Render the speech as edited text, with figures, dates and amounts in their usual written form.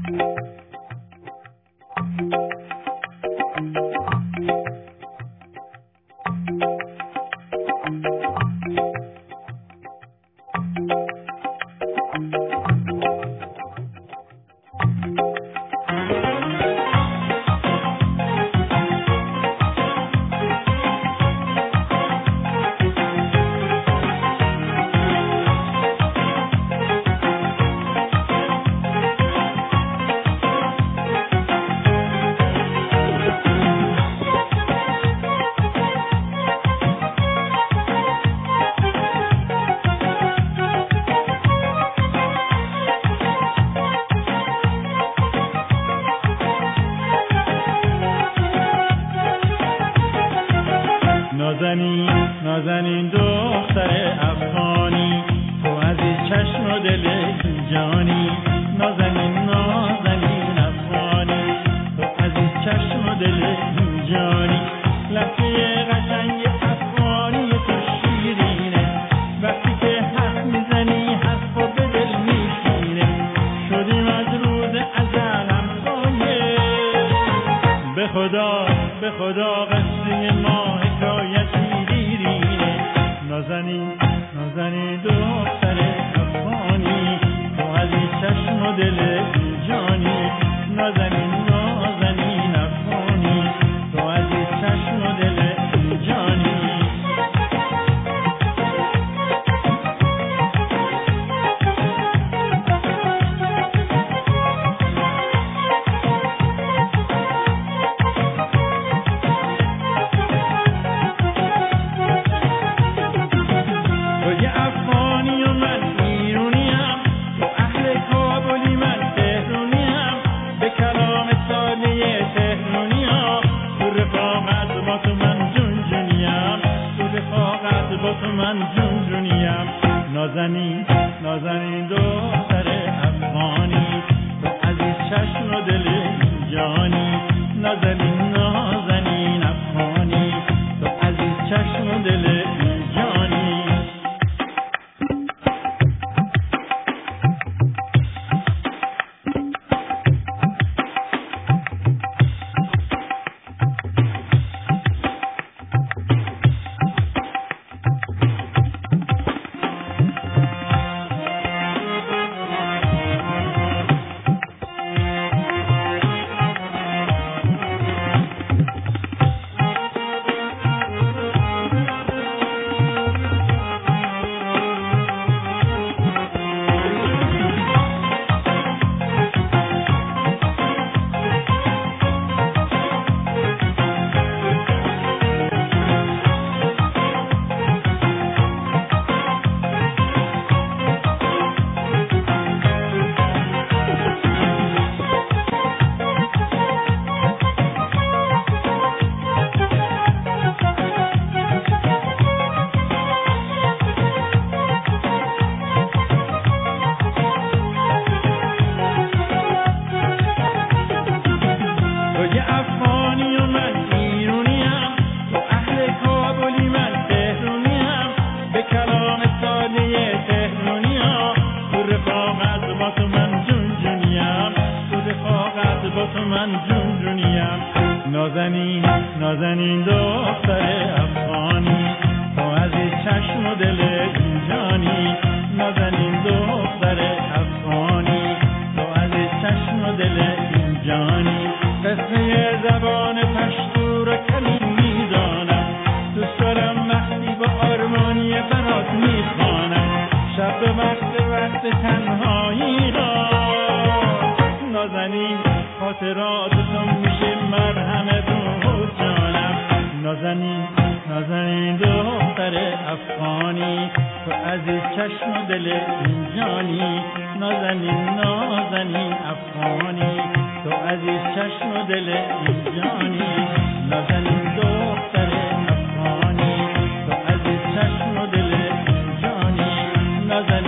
نازنین دختر افغانی، تو عزیز چشم و دل جانی. نازنین افغانی، تو عزیز چشم و دل جانی. لحظه قشنگ افغانی تو شیرینه، وقتی که حرف میزنی حرف و به دل میشینه. شدیم از روز ازل همسایه، به خدا قصه ما حکایتی دیرینه. نازنین دختر افغانی، تو عزیز چشم و دل جانی. نازنین افغانی، تو عزیز چشم و دل جانی. نازنین دختر افغانی، تو عزیز چشم و دل جانی. نازنین افغانی، تو عزیز چشم و دل جانی. نازنین دختر افغانی، تو عزیز چشم و دل جانی. نازنین دختر افغانی، تو عزیز چشم و دل جانی. قصه زبان پشتو را کمی میدانم، دوست دارم وقتی با آرمانی برات میخوانم، شب به وقت تنهایی را. نازنین خاطراتتون میشه مرهم رو جانم. نازنین دختر افغانی، تو عزیز چشم و دل جانی. نازنین افغانی، تو عزیز چشم و دل جانی. نازنین دختر افغانی، تو عزیز چشم و دل جانی.